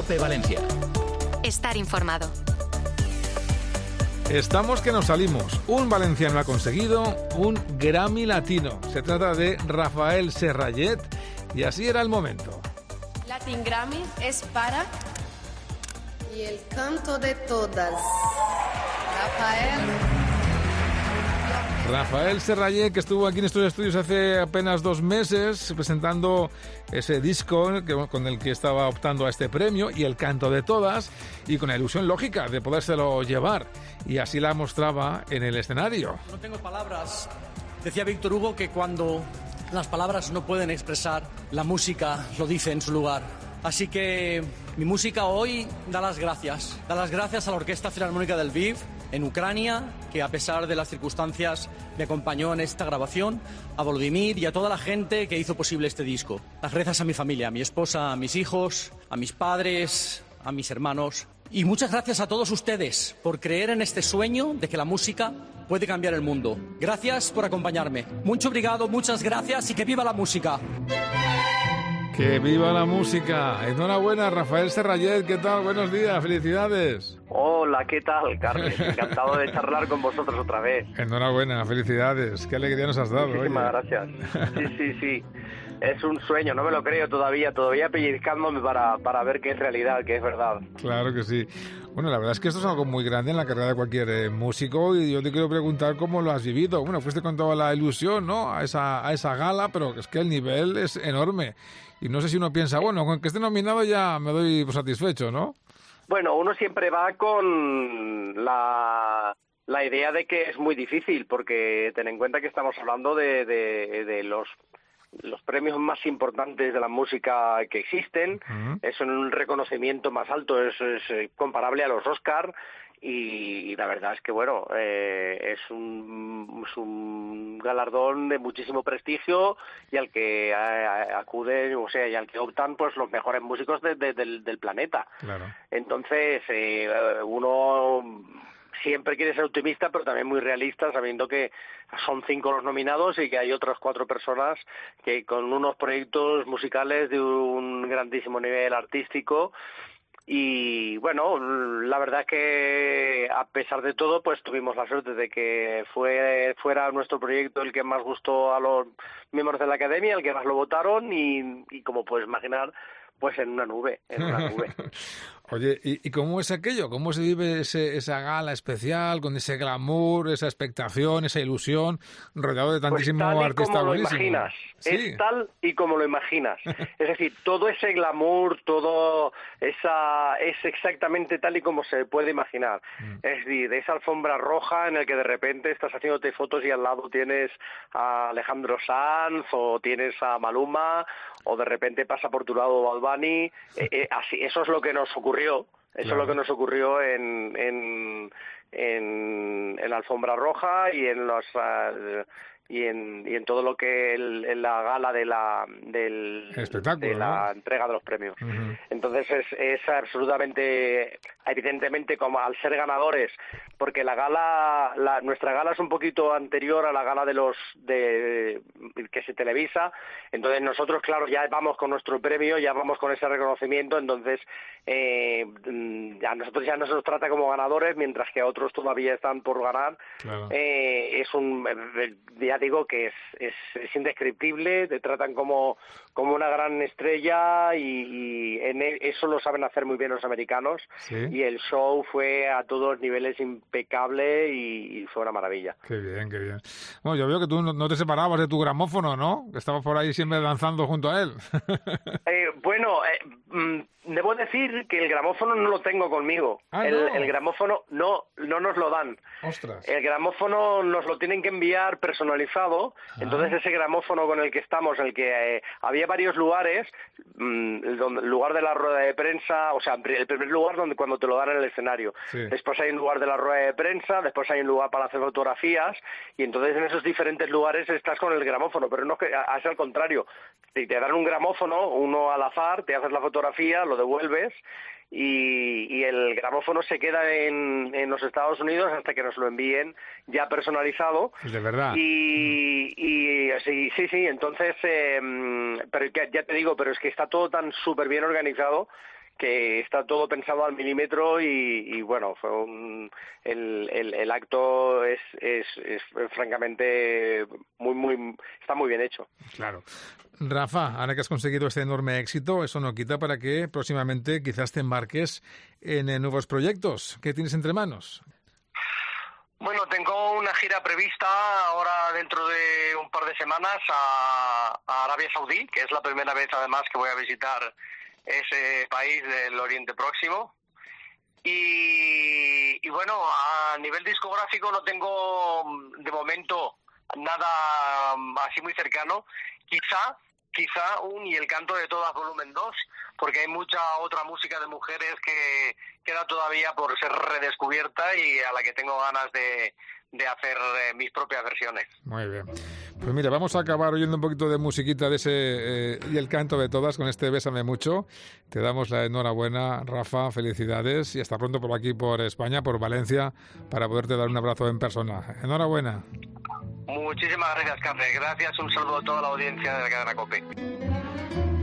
COPE Valencia. Estar informado. Estamos que nos salimos. Un valenciano ha conseguido un Grammy Latino. Se trata de Rafael Serrallet y así era el momento. Latin Grammy es para... Y el canto de todas. Rafael Serrallet, que estuvo aquí en estos estudios hace apenas 2 meses presentando ese disco con el que estaba optando a este premio, y el canto de todas, y con la ilusión lógica de podérselo llevar, y así la mostraba en el escenario. No tengo palabras. Decía Víctor Hugo que cuando las palabras no pueden expresar, la música lo dice en su lugar. Así que mi música hoy da las gracias. Da las gracias a la Orquesta Filarmónica del Lviv, en Ucrania, que a pesar de las circunstancias me acompañó en esta grabación, a Volodymyr y a toda la gente que hizo posible este disco. Las gracias a mi familia, a mi esposa, a mis hijos, a mis padres, a mis hermanos. Y muchas gracias a todos ustedes por creer en este sueño de que la música puede cambiar el mundo. Gracias por acompañarme. Mucho obrigado, muchas gracias y que viva la música. ¡Que viva la música! Enhorabuena, Rafael Serrallet, ¿qué tal? Buenos días, felicidades. Hola, ¿qué tal, Carles? Encantado de charlar con vosotros otra vez. Enhorabuena, felicidades, qué alegría nos has dado. Muchísimas gracias. Sí. Es un sueño, no me lo creo todavía pellizcándome para ver que es realidad, que es verdad. Claro que sí. Bueno, la verdad es que esto es algo muy grande en la carrera de cualquier músico, y yo te quiero preguntar cómo lo has vivido. Bueno, fuiste con toda la ilusión, ¿no?, a esa gala, pero es que el nivel es enorme. Y no sé si uno piensa, bueno, con que esté nominado ya me doy satisfecho, ¿no? Bueno, uno siempre va con la idea de que es muy difícil, porque ten en cuenta que estamos hablando de los premios más importantes de la música que existen. Uh-huh. Es un reconocimiento más alto, es comparable a los Oscar, y la verdad es que bueno, es un galardón de muchísimo prestigio, y al que acuden, o sea, y al que optan pues los mejores músicos del planeta. Claro. Entonces uno siempre quiere ser optimista, pero también muy realista, sabiendo que son 5 los nominados y que hay otras 4 personas que con unos proyectos musicales de un grandísimo nivel artístico. Y bueno, la verdad es que a pesar de todo, pues tuvimos la suerte de que fuera nuestro proyecto el que más gustó a los miembros de la academia, el que más lo votaron, y como puedes imaginar, pues en una nube. Oye, ¿y cómo es aquello? ¿Cómo se vive esa gala especial, con ese glamour, esa expectación, esa ilusión, rodeado de tantísimo artista buenísimo? Imaginas. Sí. Es tal y como lo imaginas. Es decir, todo ese glamour, es exactamente tal y como se puede imaginar. Es decir, esa alfombra roja en la que de repente estás haciéndote fotos y al lado tienes a Alejandro Sanz, o tienes a Maluma, o de repente pasa por tu lado Bad Bunny. Así, eso es lo que nos ocurrió. Eso claro. Es lo que nos ocurrió en la alfombra roja y en los y en todo lo que en la gala del espectáculo, de la entrega de los premios. Uh-huh. Entonces es absolutamente, evidentemente, como al ser ganadores, porque nuestra gala es un poquito anterior a la gala que se televisa. Entonces nosotros, claro, ya vamos con nuestro premio, ya vamos con ese reconocimiento. Entonces a nosotros ya no se nos trata como ganadores, mientras que a otros todavía están por ganar. Claro. Ya digo que es indescriptible, te tratan como una gran estrella, y eso lo saben hacer muy bien los americanos. ¿Sí? Y el show fue a todos niveles impecable y fue una maravilla. Qué bien, qué bien. Bueno, yo veo que tú no te separabas de tu gramófono, ¿no? Que estabas por ahí siempre danzando junto a él. Debo decir que el gramófono no lo tengo conmigo. ¿No? El gramófono no nos lo dan. ¡Ostras! El gramófono nos lo tienen que enviar personalizado. Entonces ese gramófono con el que estamos, en el que había varios lugares, el lugar de la rueda de prensa, o sea, el primer lugar cuando te lo dan en el escenario. Sí. Después hay un lugar de la rueda de prensa, después hay un lugar para hacer fotografías, y entonces en esos diferentes lugares estás con el gramófono, pero no es al contrario. Te dan un gramófono, uno al azar, te haces la fotografía, lo devuelves, y el gramófono se queda en los Estados Unidos hasta que nos lo envíen ya personalizado. De verdad. Y sí, entonces, pero ya te digo, pero es que está todo tan súper bien organizado que está todo pensado al milímetro y bueno, fue el acto es francamente está muy bien hecho. Claro. Rafa, ahora que has conseguido este enorme éxito, eso no quita para que próximamente quizás te embarques en nuevos proyectos. ¿Qué tienes entre manos? Bueno, tengo una gira prevista ahora dentro de un par de semanas a Arabia Saudí, que es la primera vez además que voy a visitar ese país del Oriente Próximo. Y bueno, a nivel discográfico no tengo de momento nada así muy cercano. Quizá Y el canto de todas volumen 2, porque hay mucha otra música de mujeres que queda todavía por ser redescubierta y a la que tengo ganas de hacer mis propias versiones. Muy bien. Pues mira, vamos a acabar oyendo un poquito de musiquita de ese Y el canto de todas con este Bésame mucho. Te damos la enhorabuena, Rafa, felicidades y hasta pronto por aquí, por España, por Valencia, para poderte dar un abrazo en persona. Enhorabuena. Muchísimas gracias, Carles. Gracias, un saludo a toda la audiencia de la cadena COPE.